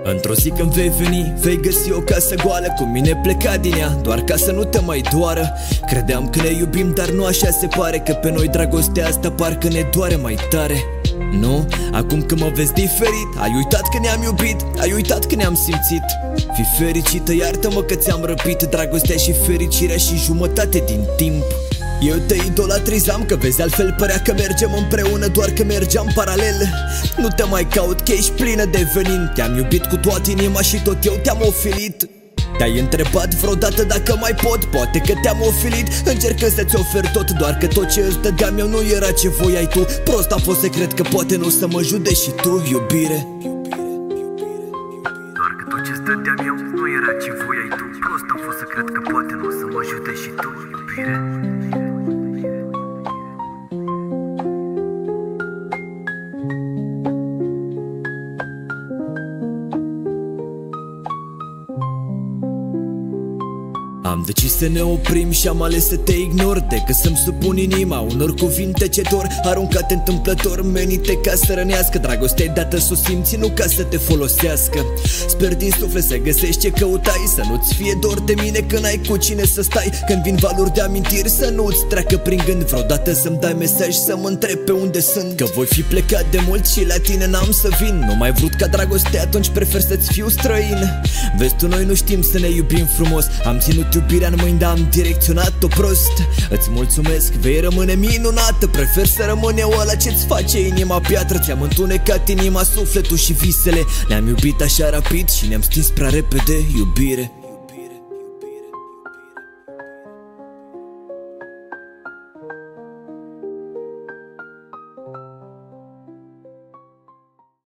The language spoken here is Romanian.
Într-o zi când vei veni, vei găsi o casă goală, cu mine pleca din ea, doar ca să nu te mai doară. Credeam că ne iubim, dar nu așa se pare, că pe noi dragostea asta parcă ne doare mai tare. Nu? Acum că mă vezi diferit, ai uitat că ne-am iubit, ai uitat că ne-am simțit. Fii fericită, iartă-mă că ți-am răpit dragostea și fericirea și jumătate din timp. Eu te idolatrizam, că vezi altfel părea că mergem împreună, doar că mergeam paralel. Nu te mai caut, că ești plină de venin. Te-am iubit cu toată inima și tot eu te-am ofilit. Te-ai întrebat vreodată dacă mai pot? Poate că te-am ofilit, încercând să-ți ofer tot, doar că tot ce îți dădeam eu nu era ce voiai tu. Prost am fost să cred că poate nu să mă judeci și tu, iubire. Doar că tot ce-ți dădeam eu nu era ce voiai tu. Prost am fost să cred că poate nu să mă judeci și tu, iubire. Am decis să ne oprim și am ales să te ignor, decât să-mi supun inima unor cuvinte ce dor, aruncate întâmplător, menite ca să rănească. Dragostea-i dată să o simți, nu ca să te folosească. Sper din suflet să găsești ce căutai, să nu-ți fie dor de mine când ai cu cine să stai. Când vin valuri de amintiri să nu-ți treacă prin gând, vreodată să-mi dai mesaj să mă întreb pe unde sunt. Că voi fi plecat de mult și la tine n-am să vin. Nu mai vrut ca dragoste, atunci prefer să-ți fiu străin. Vezi tu, noi nu știm să ne iubim frumos. Am ținut iubirea în mâini, dar am direcționat-o prost. Îți mulțumesc, vei rămâne minunată. Prefer să rămân eu ăla ce-ți face inima piatră. Ți-am întunecat inima, sufletul și visele. Ne-am iubit așa rapid și ne-am stins prea repede, iubire.